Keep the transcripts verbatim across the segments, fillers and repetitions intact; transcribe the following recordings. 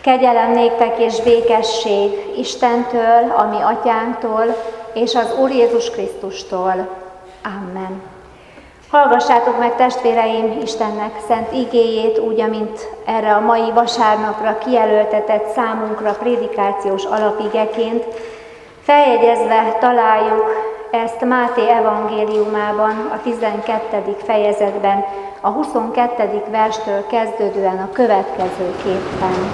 Kegyelem néktek és békesség Istentől, a mi atyánktól, és az Úr Jézus Krisztustól. Amen. Hallgassátok meg, testvéreim, Istennek szent igéjét, úgy, amint erre a mai vasárnapra kijelöltetett számunkra prédikációs alapigeként. Feljegyezve találjuk ezt Máté evangéliumában, a tizenkettedik fejezetben, a huszonkettedik verstől kezdődően a következőképpen.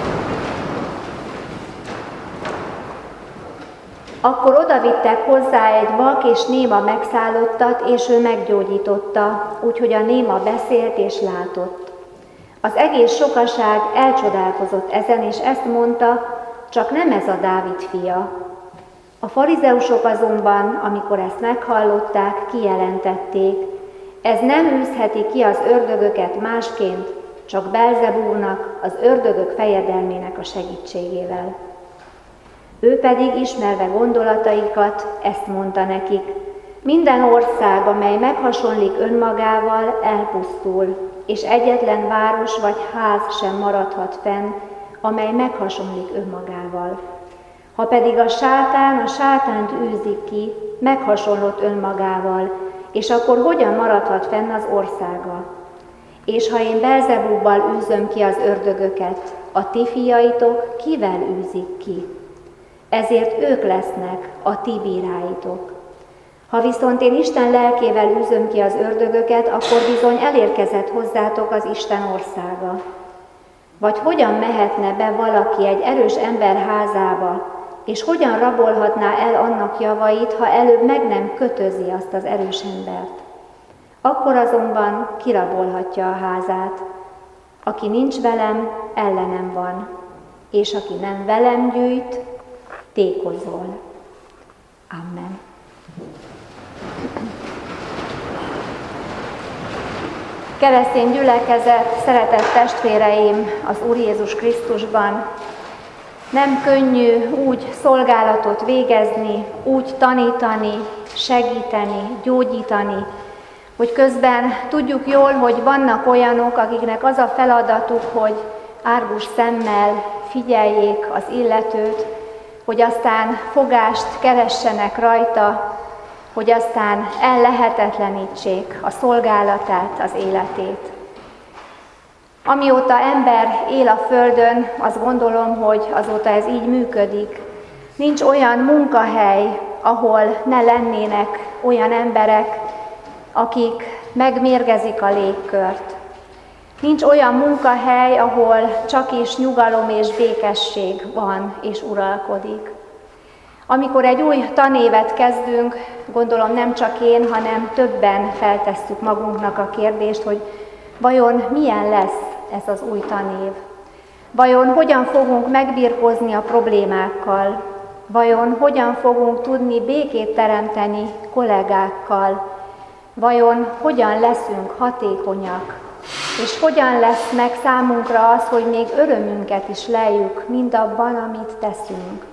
Akkor odavittek hozzá egy vak és néma megszállottat, és ő meggyógyította, úgyhogy a néma beszélt és látott. Az egész sokaság elcsodálkozott ezen, és ezt mondta, csak nem ez a Dávid fia. A farizeusok azonban, amikor ezt meghallották, kijelentették, ez nem űzheti ki az ördögöket másként, csak Belzebúlnak, az ördögök fejedelmének a segítségével. Ő pedig, ismerve gondolataikat, ezt mondta nekik, minden ország, amely meghasonlik önmagával, elpusztul, és egyetlen város vagy ház sem maradhat fenn, amely meghasonlik önmagával. Ha pedig a sátán a sátánt űzik ki, meghasonlott önmagával, és akkor hogyan maradhat fenn az országa? És ha én Belzebúbbal űzöm ki az ördögöket, a ti fiaitok kivel űzik ki? Ezért ők lesznek a ti bíráitok. Ha viszont én Isten lelkével űzöm ki az ördögöket, akkor bizony elérkezett hozzátok az Isten országa. Vagy hogyan mehetne be valaki egy erős ember házába, és hogyan rabolhatná el annak javait, ha előbb meg nem kötözi azt az erős embert? Akkor azonban kirabolhatja a házát. Aki nincs velem, ellenem van, és aki nem velem gyűjt, tékozol. Amen. Keresztény gyülekezet, szeretett testvéreim az Úr Jézus Krisztusban, nem könnyű úgy szolgálatot végezni, úgy tanítani, segíteni, gyógyítani, hogy közben tudjuk jól, hogy vannak olyanok, akiknek az a feladatuk, hogy árgus szemmel figyeljék az illetőt, hogy aztán fogást keressenek rajta, hogy aztán ellehetetlenítsék a szolgálatát, az életét. Amióta ember él a földön, azt gondolom, hogy azóta ez így működik. Nincs olyan munkahely, ahol ne lennének olyan emberek, akik megmérgezik a légkört. Nincs olyan munkahely, ahol csak is nyugalom és békesség van és uralkodik. Amikor egy új tanévet kezdünk, gondolom nem csak én, hanem többen feltesszük magunknak a kérdést, hogy vajon milyen lesz ez az új tanév? Vajon hogyan fogunk megbirkózni a problémákkal? Vajon hogyan fogunk tudni békét teremteni kollégákkal? Vajon hogyan leszünk hatékonyak? És hogyan lesz meg számunkra az, hogy még örömünket is lejjük mindabban, amit teszünk?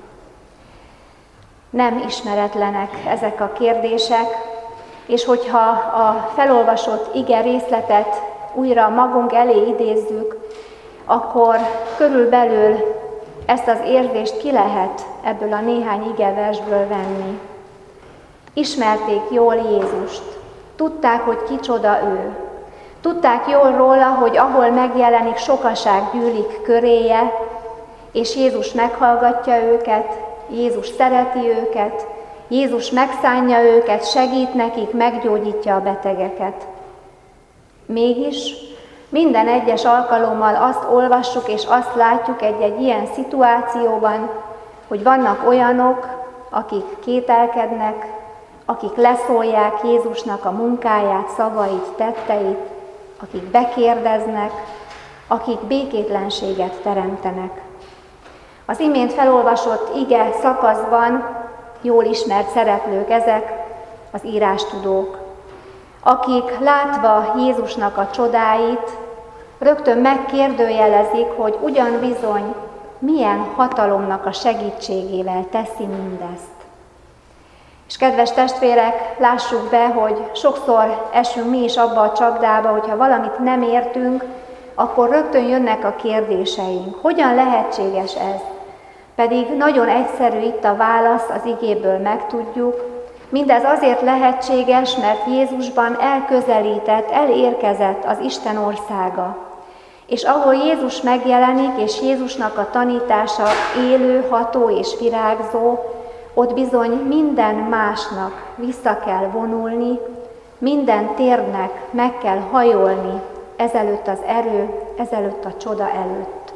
Nem ismeretlenek ezek a kérdések, és hogyha a felolvasott ige részletet újra magunk elé idézzük, akkor körülbelül ezt az érzést ki lehet ebből a néhány igeversből venni. Ismerték jól Jézust, tudták, hogy kicsoda ő. Tudták jól róla, hogy ahol megjelenik, sokaság gyűlik köréje, és Jézus meghallgatja őket, Jézus szereti őket, Jézus megszánja őket, segít nekik, meggyógyítja a betegeket. Mégis minden egyes alkalommal azt olvassuk és azt látjuk egy-egy ilyen szituációban, hogy vannak olyanok, akik kételkednek, akik leszólják Jézusnak a munkáját, szavait, tetteit, akik bekérdeznek, akik békétlenséget teremtenek. Az imént felolvasott ige szakaszban jól ismert szereplők ezek, az írástudók, akik látva Jézusnak a csodáit, rögtön megkérdőjelezik, hogy ugyan bizony milyen hatalomnak a segítségével teszi mindezt. És kedves testvérek, lássuk be, hogy sokszor esünk mi is abba a csapdába, hogyha valamit nem értünk, akkor rögtön jönnek a kérdéseink. Hogyan lehetséges ez? Pedig nagyon egyszerű itt a válasz, az igéből megtudjuk. Mindez azért lehetséges, mert Jézusban elközelített, elérkezett az Isten országa. És ahol Jézus megjelenik, és Jézusnak a tanítása élő, ható és virágzó, ott bizony minden másnak vissza kell vonulni, minden térnek meg kell hajolni ezelőtt az erő, ezelőtt a csoda előtt.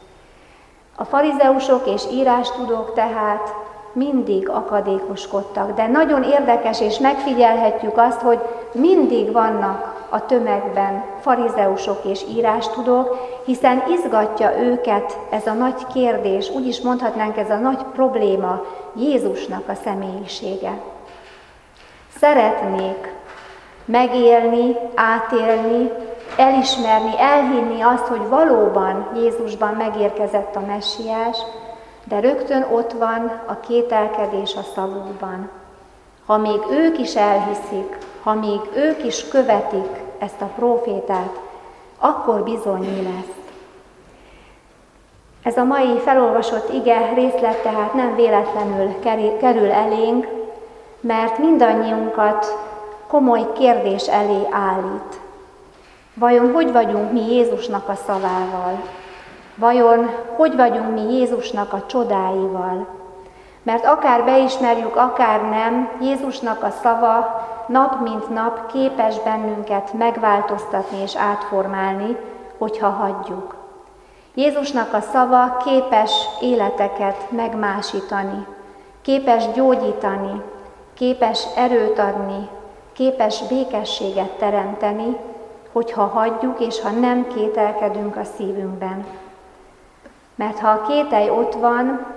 A farizeusok és írástudók tehát mindig akadékoskodtak, de nagyon érdekes, és megfigyelhetjük azt, hogy mindig vannak a tömegben farizeusok és írástudók, hiszen izgatja őket ez a nagy kérdés, úgy is mondhatnánk, ez a nagy probléma, Jézusnak a személyisége. Szeretnék megélni, átélni, elismerni, elhinni azt, hogy valóban Jézusban megérkezett a Messiás, de rögtön ott van a kételkedés a szavukban. Ha még ők is elhiszik, ha még ők is követik ezt a prófétát, akkor bizony mi lesz. Ez a mai felolvasott ige részlet tehát nem véletlenül kerül elénk, mert mindannyiunkat komoly kérdés elé állít. Vajon hogy vagyunk mi Jézusnak a szavával? Vajon hogy vagyunk mi Jézusnak a csodáival? Mert akár beismerjük, akár nem, Jézusnak a szava nap mint nap képes bennünket megváltoztatni és átformálni, hogyha hagyjuk. Jézusnak a szava képes életeket megmásítani, képes gyógyítani, képes erőt adni, képes békességet teremteni, hogyha hagyjuk és ha nem kételkedünk a szívünkben. Mert ha a kételj ott van,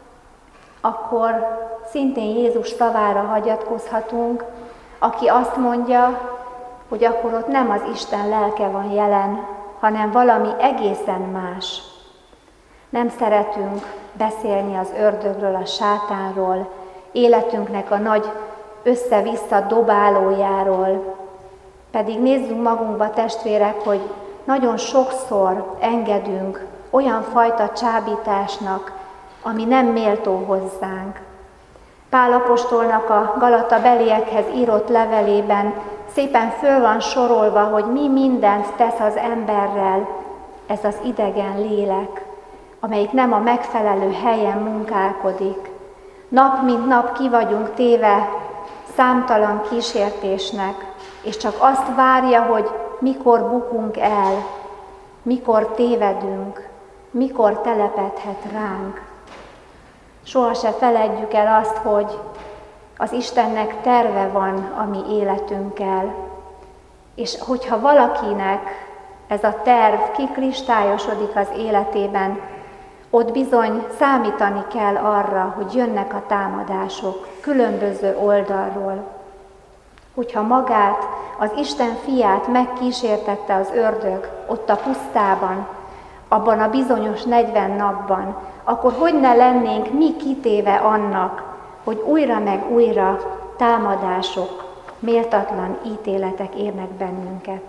akkor szintén Jézus szavára hagyatkozhatunk, aki azt mondja, hogy akkor ott nem az Isten lelke van jelen, hanem valami egészen más. Nem szeretünk beszélni az ördögről, a sátánról, életünknek a nagy össze-vissza dobálójáról. Pedig nézzünk magunkba, testvérek, hogy nagyon sokszor engedünk olyan fajta csábításnak, ami nem méltó hozzánk. Pál apostolnak a Galata beliekhez írott levelében szépen föl van sorolva, hogy mi mindent tesz az emberrel ez az idegen lélek, amelyik nem a megfelelő helyen munkálkodik. Nap mint nap ki vagyunk téve számtalan kísértésnek, és csak azt várja, hogy mikor bukunk el, mikor tévedünk, mikor telepedhet ránk. Soha se feledjük el azt, hogy az Istennek terve van a mi életünkkel, és hogyha valakinek ez a terv kikristályosodik az életében, ott bizony számítani kell arra, hogy jönnek a támadások különböző oldalról. Hogyha magát, az Isten fiát megkísértette az ördög ott a pusztában, abban a bizonyos negyven napban, akkor hogy ne lennénk mi kitéve annak, hogy újra meg újra támadások, méltatlan ítéletek érnek bennünket.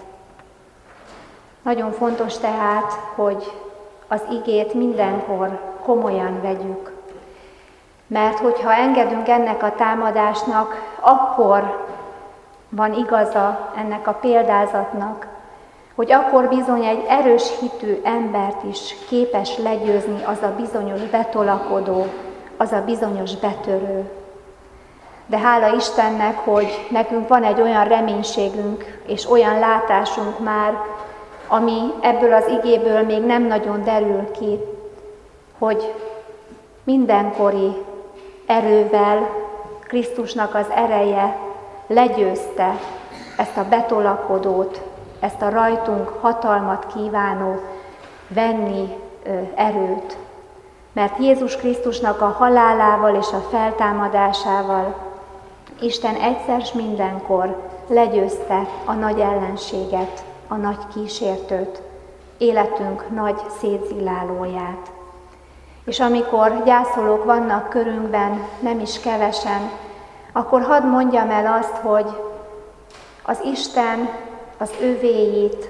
Nagyon fontos tehát, hogy az igét mindenkor komolyan vegyük. Mert hogyha engedünk ennek a támadásnak, akkor van igaza ennek a példázatnak, hogy akkor bizony egy erős hitű embert is képes legyőzni az a bizonyos betolakodó, az a bizonyos betörő. De hála Istennek, hogy nekünk van egy olyan reménységünk és olyan látásunk már, ami ebből az igéből még nem nagyon derül ki, hogy mindenkori erővel Krisztusnak az ereje legyőzte ezt a betolakodót, ezt a rajtunk hatalmat kívánó venni ö, erőt. Mert Jézus Krisztusnak a halálával és a feltámadásával Isten egyszer s mindenkor legyőzte a nagy ellenséget, a nagy kísértőt, életünk nagy szétzillálóját. És amikor gyászolók vannak körünkben, nem is kevesen, akkor hadd mondjam el azt, hogy az Isten az övéit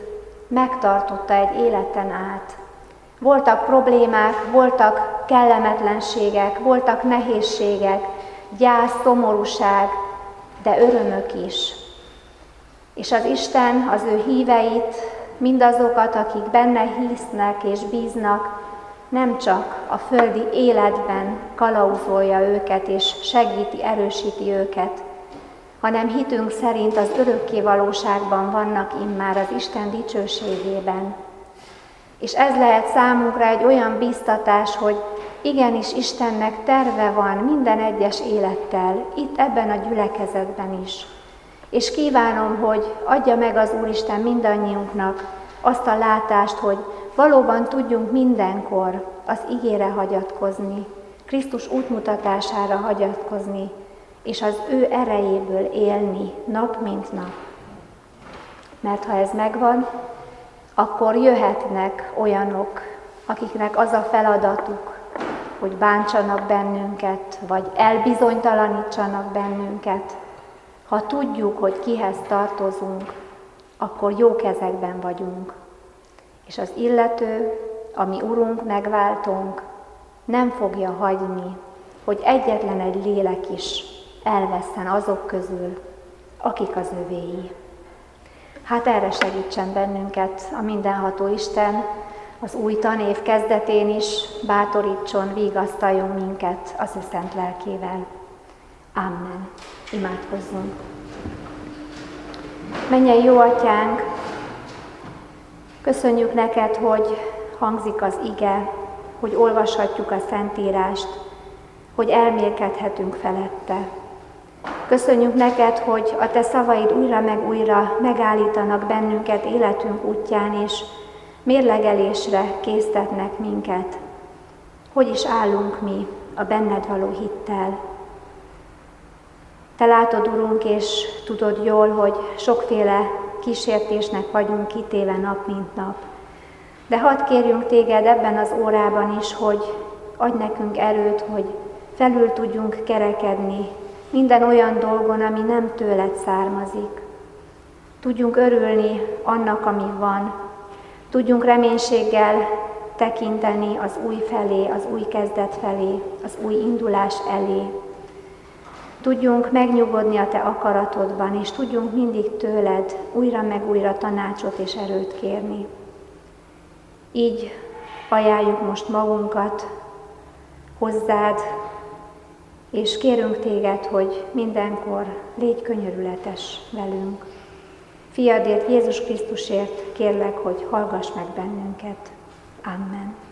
megtartotta egy életen át. Voltak problémák, voltak kellemetlenségek, voltak nehézségek, gyász, szomorúság, de örömök is. És az Isten az ő híveit, mindazokat, akik benne hisznek és bíznak, nem csak a földi életben kalauzolja őket és segíti, erősíti őket, hanem hitünk szerint az örökké valóságban vannak immár az Isten dicsőségében. És ez lehet számunkra egy olyan bíztatás, hogy igenis Istennek terve van minden egyes élettel, itt ebben a gyülekezetben is. És kívánom, hogy adja meg az Úristen mindannyiunknak azt a látást, hogy valóban tudjunk mindenkor az igére hagyatkozni, Krisztus útmutatására hagyatkozni, és az ő erejéből élni nap mint nap. Mert ha ez megvan, akkor jöhetnek olyanok, akiknek az a feladatuk, hogy bántsanak bennünket, vagy elbizonytalanítsanak bennünket. Ha tudjuk, hogy kihez tartozunk, akkor jó kezekben vagyunk. És az illető, a mi Urunk, megváltónk nem fogja hagyni, hogy egyetlen egy lélek is elvesszen azok közül, akik az övéi. Hát erre segítsen bennünket a mindenható Isten, az új tanév kezdetén is bátorítson, vigasztaljon minket az ő szent lelkével. Amen. Imádkozzunk. Mennyei jó Atyánk, köszönjük neked, hogy hangzik az ige, hogy olvashatjuk a Szentírást, hogy elmélkedhetünk felette. Köszönjük neked, hogy a te szavaid újra meg újra megállítanak bennünket életünk útján, és mérlegelésre késztetnek minket. Hogy is állunk mi a benned való hittel? Te látod, Urunk, és tudod jól, hogy sokféle kísértésnek vagyunk kitéve nap mint nap. De hadd kérjünk téged ebben az órában is, hogy adj nekünk erőt, hogy felül tudjunk kerekedni minden olyan dolgon, ami nem tőled származik. Tudjunk örülni annak, ami van. Tudjunk reménységgel tekinteni az új felé, az új kezdet felé, az új indulás elé. Tudjunk megnyugodni a te akaratodban, és tudjunk mindig tőled újra meg újra tanácsot és erőt kérni. Így ajánljuk most magunkat hozzád, és kérünk téged, hogy mindenkor légy könyörületes velünk. Fiadért, Jézus Krisztusért kérlek, hogy hallgass meg bennünket. Amen.